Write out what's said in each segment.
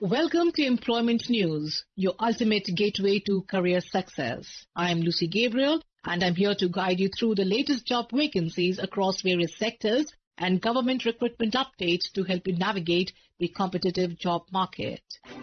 Welcome to Employment News, your ultimate gateway to career success. I am Lucy Gabriel and I'm here to guide you through the latest job vacancies across various sectors and government recruitment updates to help you navigate the competitive job market.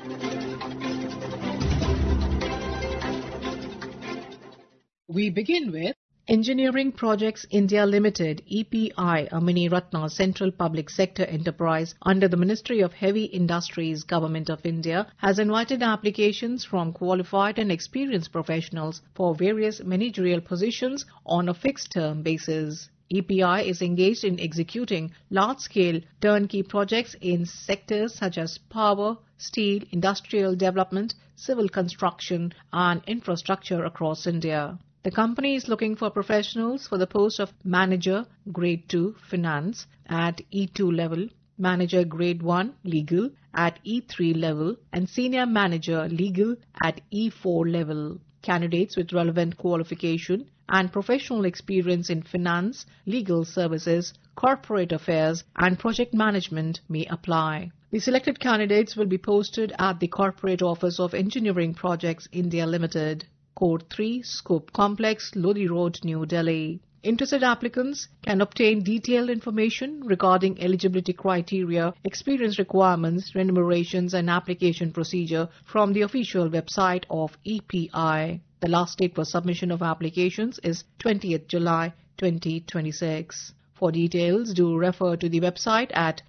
We begin with Engineering Projects India Limited, EPI, a Mini Ratna central public sector enterprise under the Ministry of Heavy Industries, Government of India, has invited applications from qualified and experienced professionals for various managerial positions on a fixed-term basis. EPI is engaged in executing large-scale turnkey projects in sectors such as power, steel, industrial development, civil construction and infrastructure across India. The company is looking for professionals for the post of Manager Grade 2 Finance at E2 level, Manager Grade 1 Legal at E3 level and Senior Manager Legal at E4 level. Candidates with relevant qualification and professional experience in finance, legal services, corporate affairs and project management may apply. The selected candidates will be posted at the Corporate Office of Engineering Projects India Limited, Code 3, Scope Complex, Lodi Road, New Delhi. Interested applicants can obtain detailed information regarding eligibility criteria, experience requirements, remunerations and application procedure from the official website of EPI. The last date for submission of applications is 20th July 2026. For details, do refer to the website at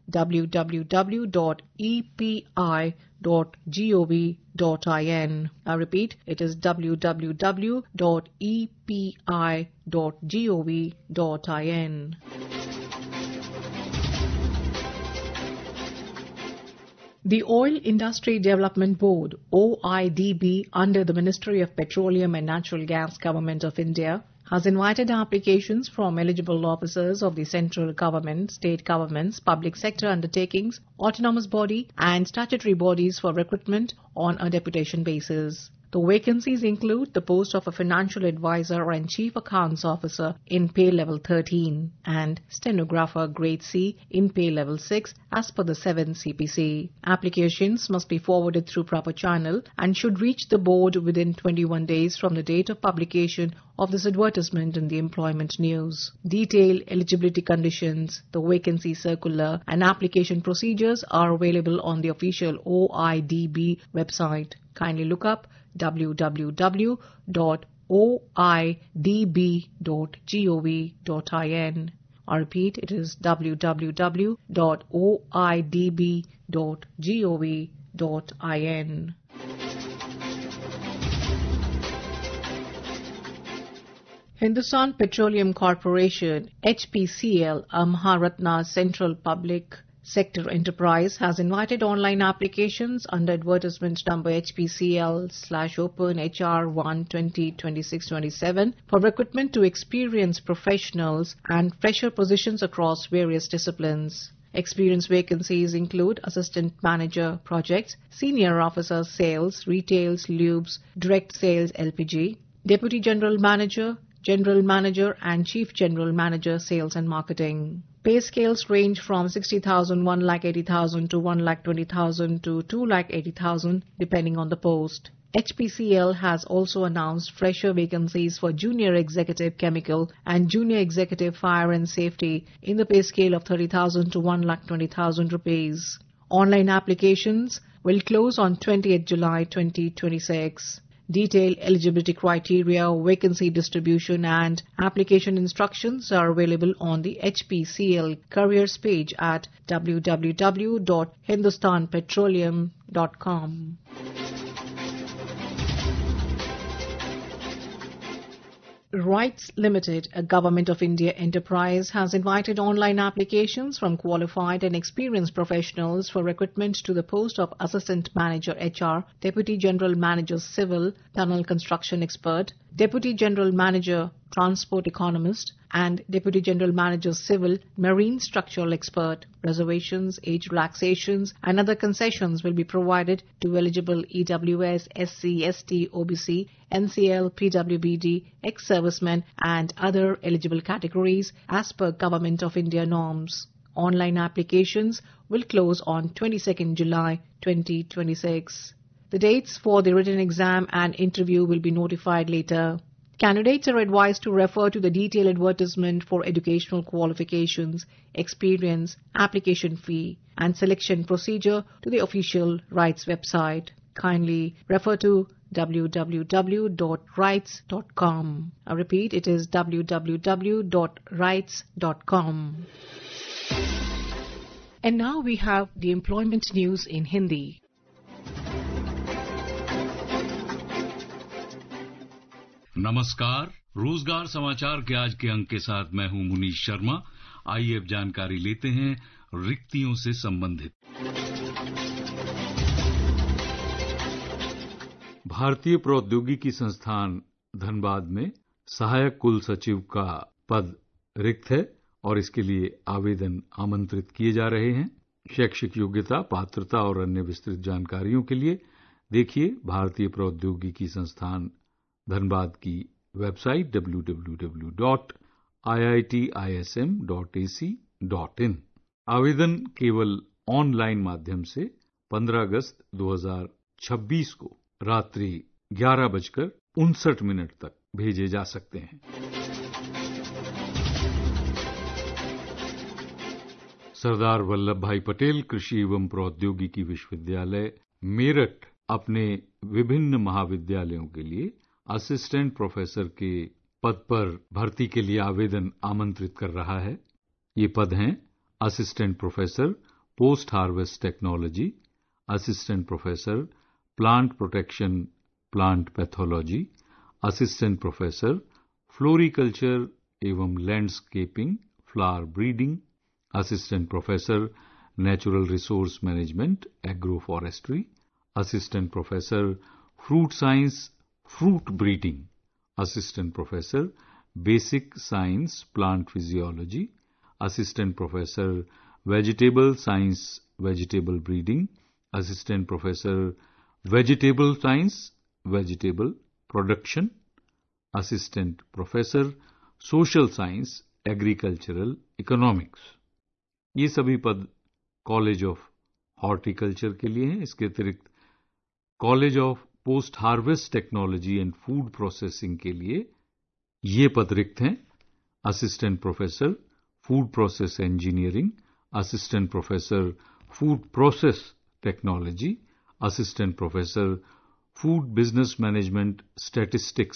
www.epi.gov.in. I repeat, it is www.epi.gov.in. The Oil Industry Development Board, OIDB, under the Ministry of Petroleum and Natural Gas, Government of India, has invited applications from eligible officers of the central government, state governments, public sector undertakings, autonomous body and statutory bodies for recruitment on a deputation basis. The vacancies include the post of a financial advisor and chief accounts officer in pay level 13 and stenographer grade C in pay level 6 as per the 7th CPC. Applications must be forwarded through proper channel and should reach the board within 21 days from the date of publication of this advertisement in the Employment News. Detailed eligibility conditions, the vacancy circular and application procedures are available on the official OIDB website. Kindly look up www.oidb.gov.in. I repeat, it is www.oidb.gov.in. Hindustan Petroleum Corporation, HPCL, a Maharatna central public sector enterprise, has invited online applications under advertisement number HPCL/Open HR1 2026-27 for recruitment to experienced professionals and fresher positions across various disciplines. Experience vacancies include Assistant Manager Projects, Senior Officer Sales, Retails, Lubes, Direct Sales LPG, Deputy General Manager and Chief General Manager Sales and Marketing. Pay scales range from 60,000, 1,80,000 to 1,20,000 to 2,80,000 depending on the post. HPCL has also announced fresher vacancies for Junior Executive Chemical and Junior Executive Fire and Safety in the pay scale of 30,000 to 1,20,000 rupees. Online applications will close on 20th July 2026. Detailed eligibility criteria, vacancy distribution and application instructions are available on the HPCL careers page at www.hindustanpetroleum.com. Rights Limited, a Government of India enterprise, has invited online applications from qualified and experienced professionals for recruitment to the post of Assistant Manager HR, Deputy General Manager Civil, Tunnel Construction Expert, Deputy General Manager Transport Economist, and Deputy General Manager Civil, Marine Structural Expert. Reservations, age relaxations, and other concessions will be provided to eligible EWS, SC, ST, OBC, NCL, PWBD, ex-servicemen, and other eligible categories as per Government of India norms. Online applications will close on 22nd July 2026. The dates for the written exam and interview will be notified later. Candidates are advised to refer to the detailed advertisement for educational qualifications, experience, application fee, and selection procedure to the official RITES website. Kindly refer to www.rites.com. I repeat, it is www.rites.com. And now we have the employment news in Hindi. नमस्कार, रोजगार समाचार के आज के अंक के साथ मैं हूं मुनीश शर्मा। आइए अब जानकारी लेते हैं रिक्तियों से संबंधित। भारतीय प्रौद्योगिकी संस्थान धनबाद में सहायक कुल सचिव का पद रिक्त है और इसके लिए आवेदन आमंत्रित किए जा रहे हैं। शैक्षिक योग्यता, पात्रता और अन्य विस्तृत जानकारियों के लिए देखिए भारतीय प्रौद्योगिकी संस्थान धनबाद की वेबसाइट www.iitism.ac.in। आवेदन केवल ऑनलाइन माध्यम से 15 अगस्त 2026 को रात्रि 11:59 तक भेजे जा सकते हैं। सरदार वल्लभ भाई पटेल कृषि एवं प्रौद्योगिकी विश्वविद्यालय मेरठ अपने विभिन्न महाविद्यालयों के लिए असिस्टेंट प्रोफेसर के पद पर भर्ती के लिए आवेदन आमंत्रित कर रहा है। ये पद हैं assistant professor post harvest technology, assistant professor plant protection plant pathology, assistant professor floriculture एवं landscaping flower breeding, assistant professor natural resource management agro forestry, assistant professor fruit science fruit breeding, assistant professor basic science plant physiology, assistant professor vegetable science vegetable breeding, assistant professor vegetable science vegetable production, assistant professor social science agricultural economics। ये सभी पद college of horticulture के लिए हैं। इसके अतिरिक्त college of post harvest technology and food processing के लिए ये पद रिक्त हैं। Assistant professor food process engineering, assistant professor food process technology, assistant professor food business management statistics,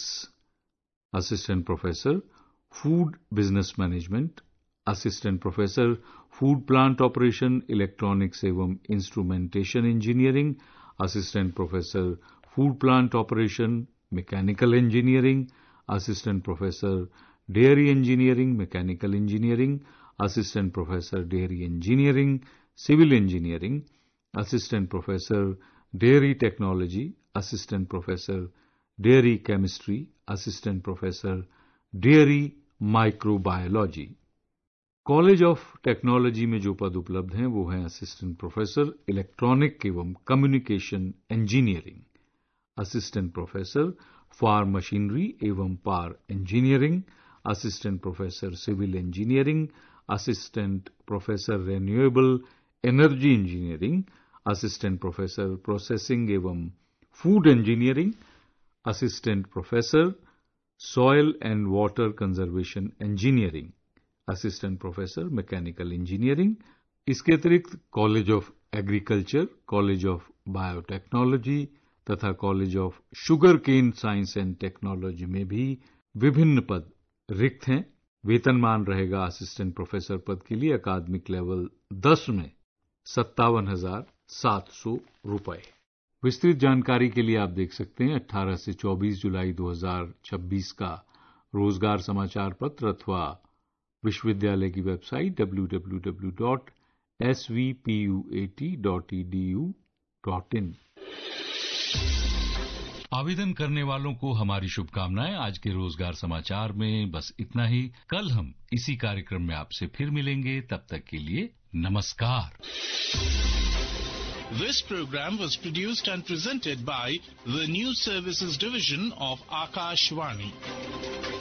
assistant professor food business management, assistant professor food plant operation electronics एवं instrumentation engineering, assistant professor food plant operation mechanical engineering, assistant professor dairy engineering mechanical engineering, assistant professor dairy engineering civil engineering, assistant professor dairy technology, assistant professor dairy chemistry, assistant professor dairy microbiology. College of technology में जो पद उपलब्ध हैं वो हैं assistant professor electronic एवं communication engineering, assistant professor farm machinery एवं power engineering, assistant professor civil engineering, assistant professor renewable energy engineering, assistant professor processing एवं food engineering, assistant professor soil and water conservation engineering, assistant professor mechanical engineering. इसके अतिरिक्त college of agriculture, college of biotechnology तथा college of sugar cane science and technology में भी विभिन्न पद रिक्त हैं। वेतनमान रहेगा असिस्टेंट प्रोफेसर पद के लिए अकादमिक लेवल 10 में 57,700 रुपए। विस्तृत जानकारी के लिए आप देख सकते हैं 18 से 24 जुलाई 2026 का रोजगार समाचार पत्र अथवा विश्वविद्यालय की वेबसाइट www.svpuat.edu.in। आवेदन करने वालों को हमारी शुभकामनाएं। आज के रोजगार समाचार में बस इतना ही। कल हम इसी कार्यक्रम में आपसे फिर मिलेंगे। तब तक के लिए नमस्कार। This program was produced and presented by the News Services Division of Akashvani.